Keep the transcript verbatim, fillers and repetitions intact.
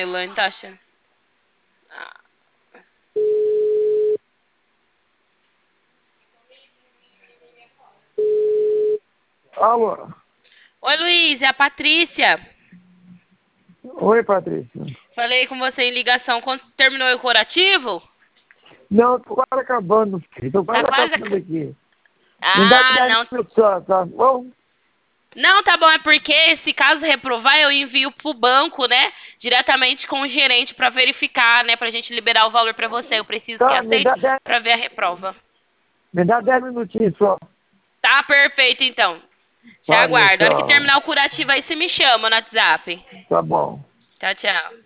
Elaine tá achando. Ah. Alô? Oi, Luiz, é a Patrícia. Oi, Patrícia. Falei com você em ligação. Quando terminou o curativo? Não, tô quase acabando. Tô Tá quase quase... acabando ac- aqui. Me dá Ah, dez não. minutos só, tá bom? Não, tá bom, é porque se caso reprovar, eu envio pro banco, né? Diretamente com o gerente pra verificar, né? Pra gente liberar o valor pra você. Eu preciso que Tá, me aceite dá dez, pra ver a reprova. me dá dez minutinhos só. Tá perfeito, então. Te Valeu, aguardo. A hora que tchau. terminar o curativo aí, você me chama no WhatsApp. Tá bom. Tchau, tchau.